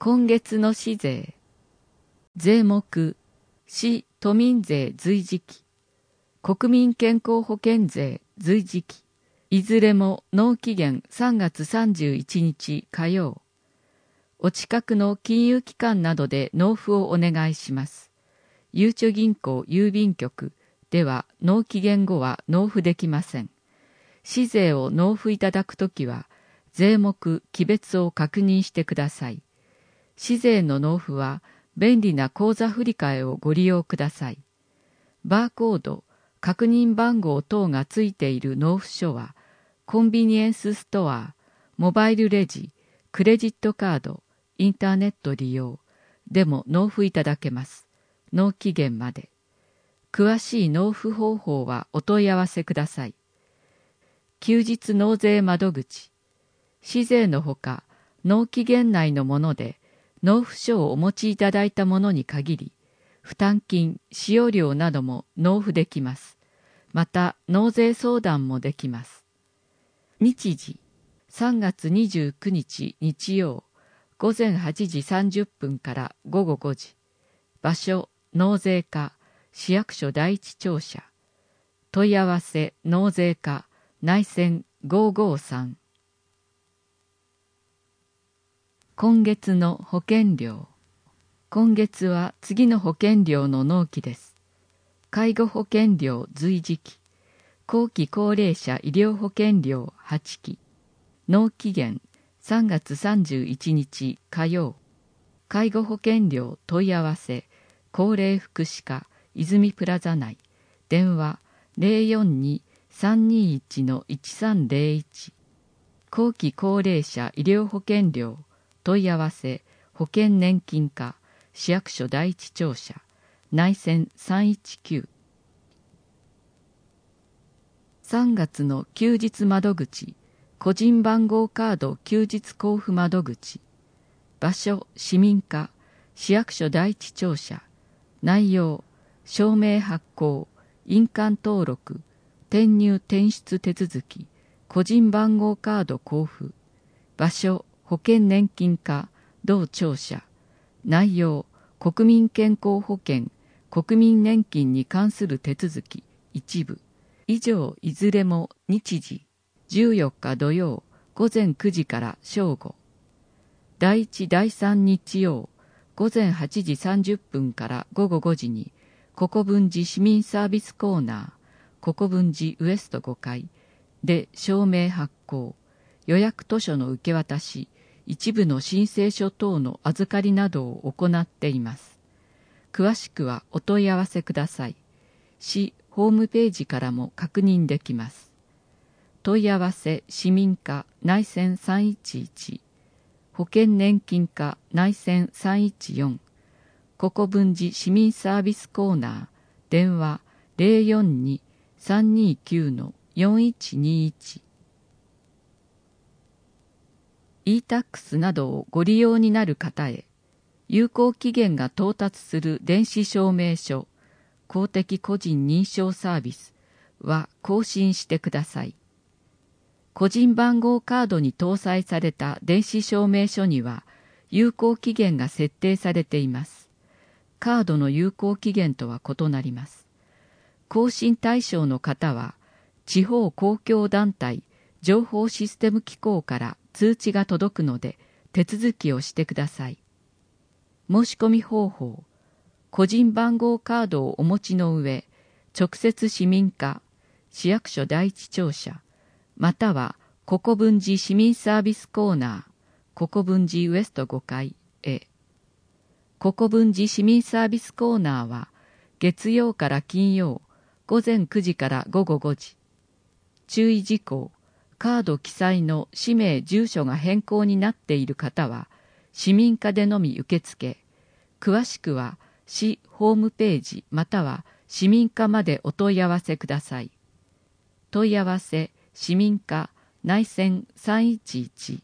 今月の市税。税目、市都民税随時期、国民健康保険税随時期、いずれも納期限3月31日火曜。お近くの金融機関などで納付をお願いします。ゆうちょ銀行郵便局では納期限後は納付できません。市税を納付いただくときは、税目、期別を確認してください。市税の納付は、便利な口座振替をご利用ください。バーコード、確認番号等がついている納付書は、コンビニエンスストア、モバイルレジ、クレジットカード、インターネット利用でも納付いただけます。納期限まで。詳しい納付方法はお問い合わせください。休日納税窓口。市税のほか、納期限内のもので、納付書をお持ちいただいたものに限り、負担金、使用料なども納付できます。また、納税相談もできます。日時、3月29日日曜、午前8時30分から午後5時。場所、納税課、市役所第一庁舎。問い合わせ、納税課、内線553。今月の保険料。今月は次の保険料の納期です。介護保険料随時期、後期高齢者医療保険料8期、納期限3月31日火曜。介護保険料問い合わせ、高齢福祉課泉プラザ内、電話042-321-1301。後期高齢者医療保険料問い合わせ、保険年金課、市役所第一庁舎、内線319。3月の休日窓口、個人番号カード休日交付窓口。場所、市民課、市役所第一庁舎。内容、証明発行、印鑑登録、転入転出手続き、個人番号カード交付。場所、保険年金課、同庁舎。内容、国民健康保険、国民年金に関する手続き、一部。以上、いずれも日時、14日土曜、午前9時から正午。第1、第3日曜、午前8時30分から午後5時に、国分寺市民サービスコーナー、国分寺ウエスト5階で証明発行、予約図書の受け渡し、一部の申請書等の預かりなどを行っています。詳しくはお問い合わせください。市ホームページからも確認できます。問い合わせ市民課内線311、保険年金課内線314、国分寺市民サービスコーナー、電話042-329-4121。e-tax などをご利用になる方へ、有効期限が到達する電子証明書、公的個人認証サービスは更新してください。個人番号カードに搭載された電子証明書には有効期限が設定されています。カードの有効期限とは異なります。更新対象の方は、地方公共団体情報システム機構から通知が届くので手続きをしてください。申し込み方法、個人番号カードをお持ちの上、直接市民課、市役所第一庁舎、または国分寺市民サービスコーナー、国分寺ウエスト5階へ。国分寺市民サービスコーナーは、月曜から金曜、午前9時から午後5時。注意事項、カード記載の氏名・住所が変更になっている方は、市民課でのみ受付。詳しくは、市ホームページまたは市民課までお問い合わせください。問い合わせ、市民課、内線311。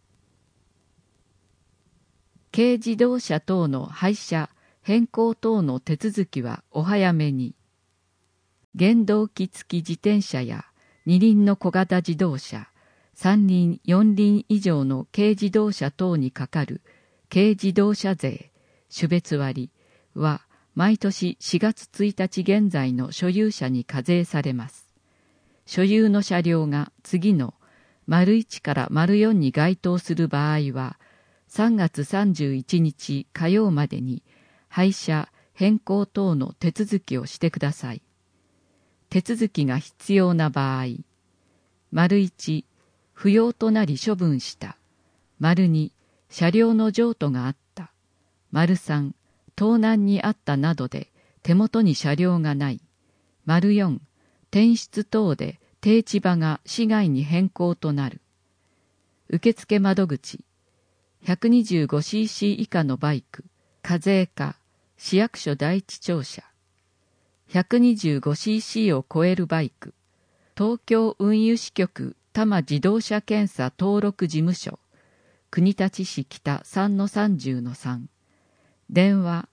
軽自動車等の廃車、変更等の手続きはお早めに。原動機付き自転車や二輪の小型自動車、三輪、四輪以上の軽自動車等にかかる軽自動車税、種別割は毎年4月1日現在の所有者に課税されます。所有の車両が次の1から4に該当する場合は、3月31日火曜までに廃車変更等の手続きをしてください。手続きが必要な場合、1、不要となり処分した。2、車両の譲渡があった。3、盗難にあったなどで手元に車両がない。4、転出等で定置場が市外に変更となる。受付窓口、125cc 以下のバイク、課税課、市役所第一庁舎。125cc を超えるバイク、東京運輸支局多摩自動車検査登録事務所、国立市北 3-30-3、電話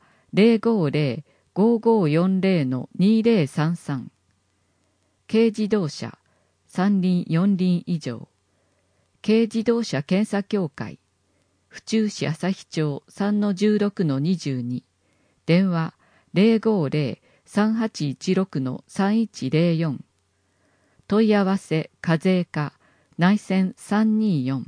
050-5540-2033、軽自動車、3輪4輪以上、軽自動車検査協会、府中市旭町 3-16-22、電話 050-3816-3104、問い合わせ課税課内線324。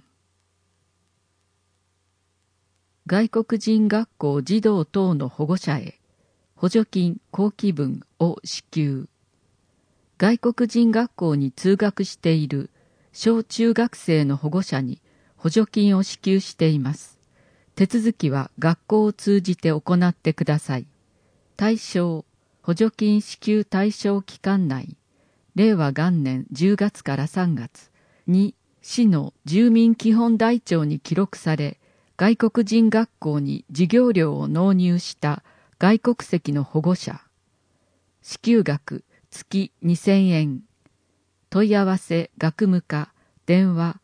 外国人学校児童等の保護者へ補助金後期分を支給。外国人学校に通学している小中学生の保護者に補助金を支給しています。手続きは学校を通じて行ってください。対象、補助金支給対象期間内、令和元年10月から3月に市の住民基本台帳に記録され、外国人学校に授業料を納入した外国籍の保護者。支給額月2000円。問い合わせ学務課電話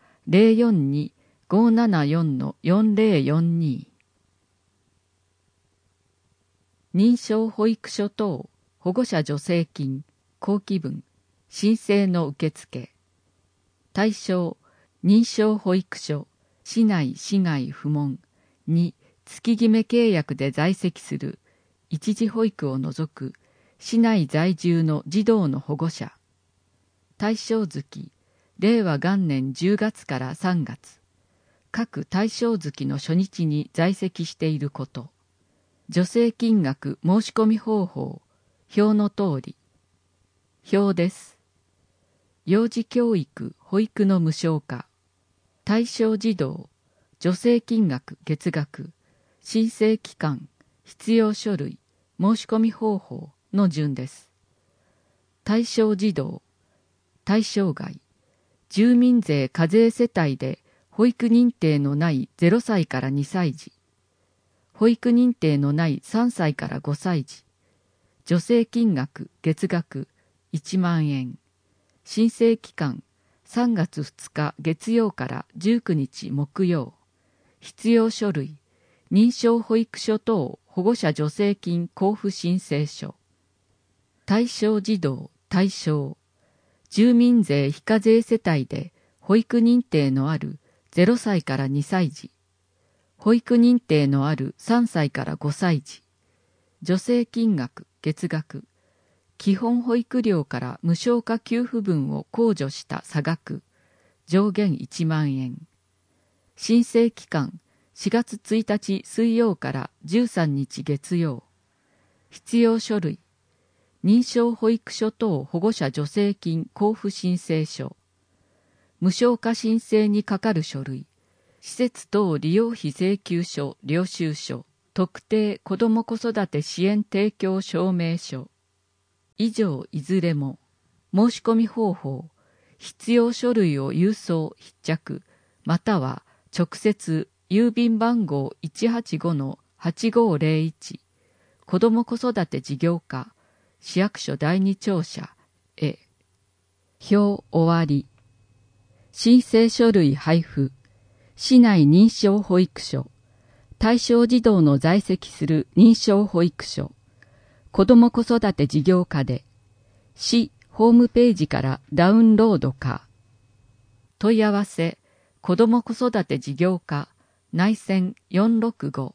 042-574-4042。認証保育所等保護者助成金後期分申請の受付。対象認証保育所市内市外不問に月決め契約で在籍する一時保育を除く市内在住の児童の保護者。対象月令和元年10月から3月各対象月の初日に在籍していること。助成金額申し込み方法表の通り。表です。幼児教育保育の無償化。対象児童助成金額月額申請期間必要書類申し込み方法の順です。対象児童対象外住民税課税世帯で保育認定のない0歳から2歳児保育認定のない3歳から5歳児助成金額月額1万円申請期間3月2日月曜から19日木曜。必要書類、認証保育所等保護者助成金交付申請書。対象児童対象。住民税非課税世帯で保育認定のある0歳から2歳児。保育認定のある3歳から5歳児。助成金額月額。基本保育料から無償化給付分を控除した差額上限1万円申請期間4月1日水曜から13日月曜必要書類認証保育所等保護者助成金交付申請書無償化申請にかかる書類施設等利用費請求書領収書特定子ども子育て支援提供証明書以上いずれも申し込み方法必要書類を郵送必着または直接郵便番号 185-8501 子ども子育て事業課市役所第二庁舎へ。表終わり。申請書類配布市内認証保育所対象児童の在籍する認証保育所子ども子育て事業課で市ホームページからダウンロードか問い合わせ子ども子育て事業課内線465。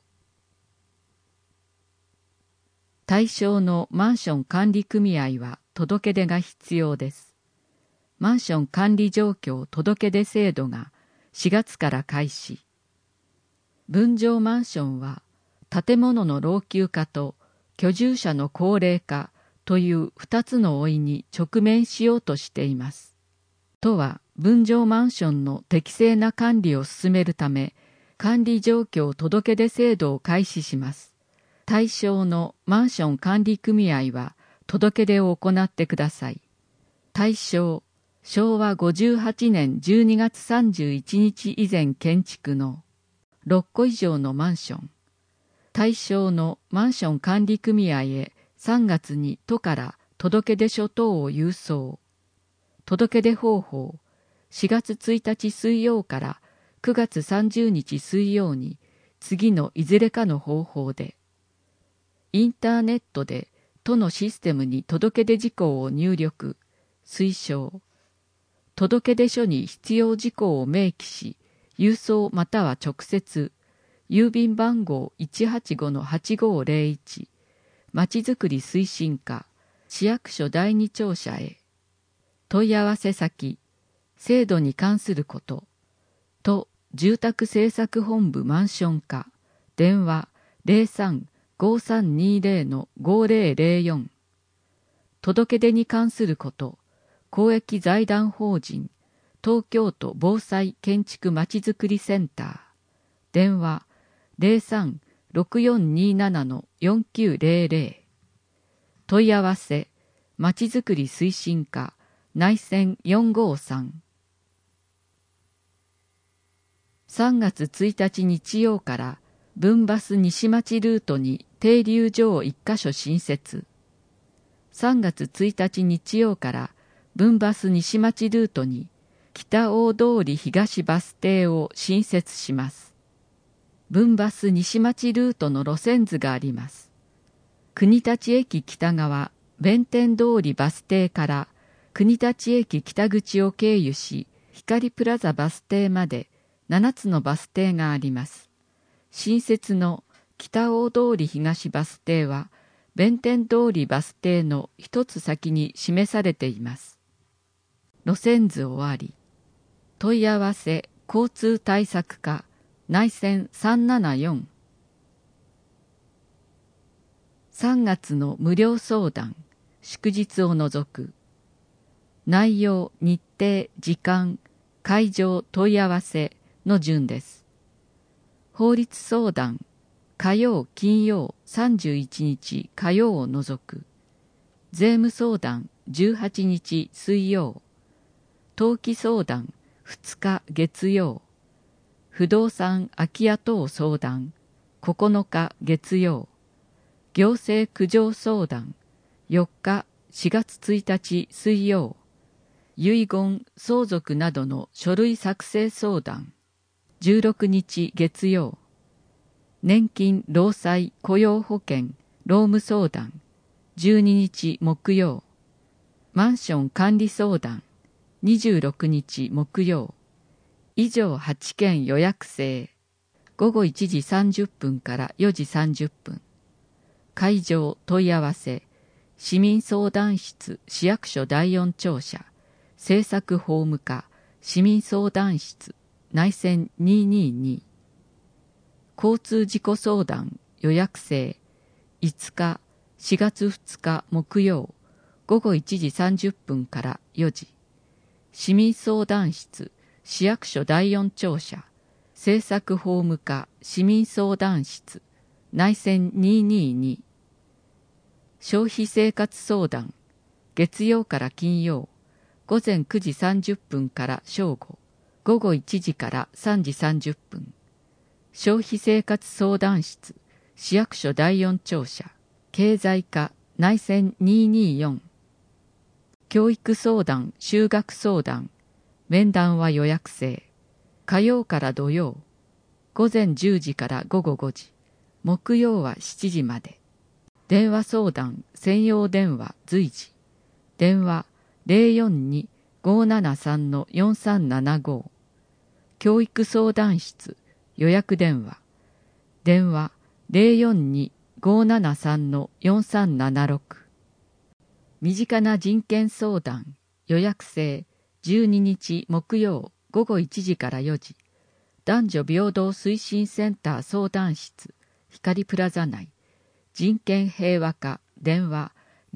対象のマンション管理組合は届け出が必要です。マンション管理状況届け出制度が4月から開始。分譲マンションは建物の老朽化と居住者の高齢化という2つの老いに直面しようとしています。都は分譲マンションの適正な管理を進めるため、管理状況届け出制度を開始します。対象のマンション管理組合は届け出を行ってください。対象、昭和58年12月31日以前建築の6戸以上のマンション。対象のマンション管理組合へ3月に都から届け出書等を郵送。届け出方法、4月1日水曜から9月30日水曜に次のいずれかの方法で。インターネットで都のシステムに届け出事項を入力、推奨。届け出書に必要事項を明記し、郵送または直接、郵便番号 185-8501、まちづくり推進課、市役所第二庁舎へ。問い合わせ先、制度に関すること、都住宅政策本部マンション課、電話 03-5320-5004。届け出に関すること、公益財団法人、東京都防災建築まちづくりセンター、電話 03-6427-4900。問い合わせ、まちづくり推進課、内線453。3月1日日曜から分バス西町ルートに停留所を1カ所新設。3月1日日曜から分バス西町ルートに北大通東バス停を新設します。分バス西町ルートの路線図があります。国立駅北側、弁天通りバス停から国立駅北口を経由し、光プラザバス停まで7つのバス停があります。新設の北大通東バス停は、弁天通りバス停の一つ先に示されています。路線図終わり。問い合わせ交通対策課、内線374。3月の無料相談、祝日を除く。内容、日程、時間、会場、問い合わせの順です。法律相談、火曜、金曜、31日火曜を除く。税務相談、18日水曜。登記相談、2日月曜。不動産空き家等相談、9日月曜。行政苦情相談、4日4月1日水曜。遺言、相続などの書類作成相談、16日月曜。年金、労災、雇用保険、労務相談、12日木曜。マンション管理相談、26日木曜。以上8件予約制。午後1時30分から4時30分。会場問い合わせ、市民相談室市役所第4庁舎、政策法務課市民相談室、内線222。交通事故相談予約制、5日、4月2日木曜、午後1時30分から4時。市民相談室市役所第4庁舎、政策法務課市民相談室、内線222。消費生活相談、月曜から金曜、午前9時30分から正午、午後1時から3時30分。消費生活相談室、市役所第4庁舎、経済課、内線224。教育相談、就学相談、面談は予約制。火曜から土曜、午前10時から午後5時、木曜は7時まで。電話相談、専用電話随時。電話 042-573-4375。教育相談室、 予約電話。電話042-573-4376。身近な人権相談。予約制12日木曜午後1時から4時。男女平等推進センター相談室。光プラザ内。人権平和課。電話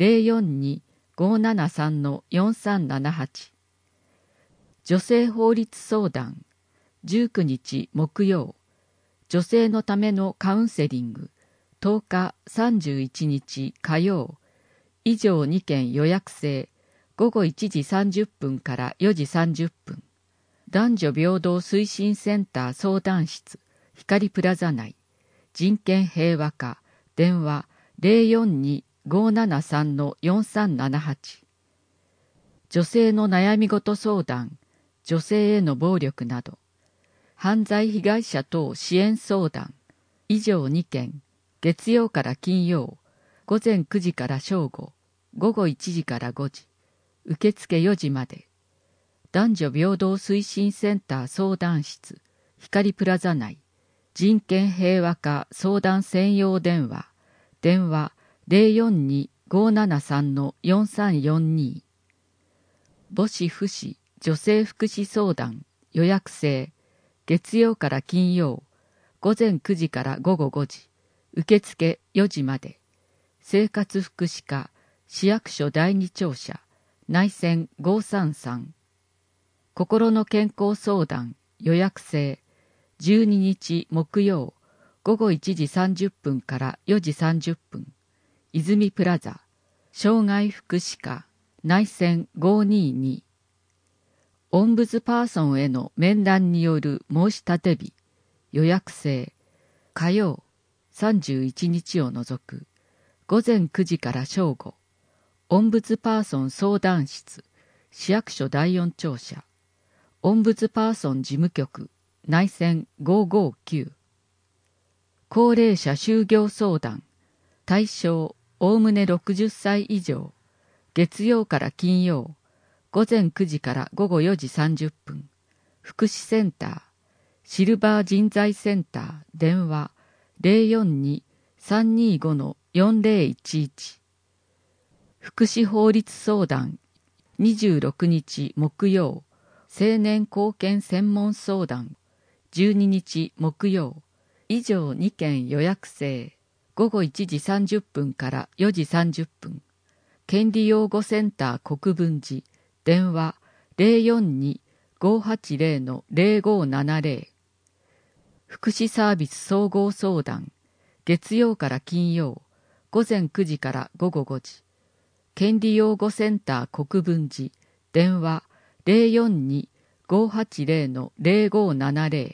042-573-4378。女性法律相談19日木曜、女性のためのカウンセリング10日31日火曜、以上2件予約制午後1時30分から4時30分。男女平等推進センター相談室光プラザ内。人権平和課。電話042-573-4378。女性の悩み事相談、女性への暴力など、犯罪被害者等支援相談、以上2件、月曜から金曜、午前9時から正午、午後1時から5時、受付4時まで。男女平等推進センター相談室、光プラザ内。人権平和課相談専用電話、電話042-573-4342。母子父子女性福祉相談予約制。月曜から金曜、午前9時から午後5時、受付4時まで。生活福祉課市役所第二庁舎、内線533。心の健康相談予約制。12日木曜、午後1時30分から4時30分。泉プラザ、障害福祉課、内線522。オンブズパーソンへの面談による申し立て日、予約制。火曜、31日を除く、午前9時から正午。オンブズパーソン相談室、市役所第四庁舎。オンブズパーソン事務局、内線559。高齢者就業相談、対象おおむね60歳以上。月曜から金曜、午前9時から午後4時30分。福祉センター、シルバー人材センター、電話042-325-4011。福祉法律相談、26日木曜、青年貢献専門相談、12日木曜、以上2件予約制。午後1時30分から4時30分。権利擁護センター国分寺。電話042-580-0570。福祉サービス総合相談。月曜から金曜。午前9時から午後5時。権利擁護センター国分寺。電話042-580-0570。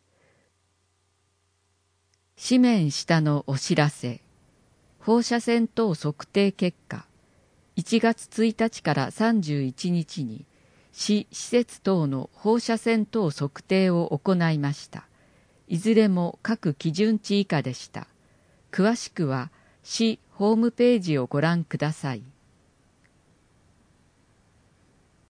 紙面下のお知らせ。放射線等測定結果。1月1日から31日に市施設等の放射線等測定を行いました。いずれも各基準値以下でした。詳しくは市ホームページをご覧ください。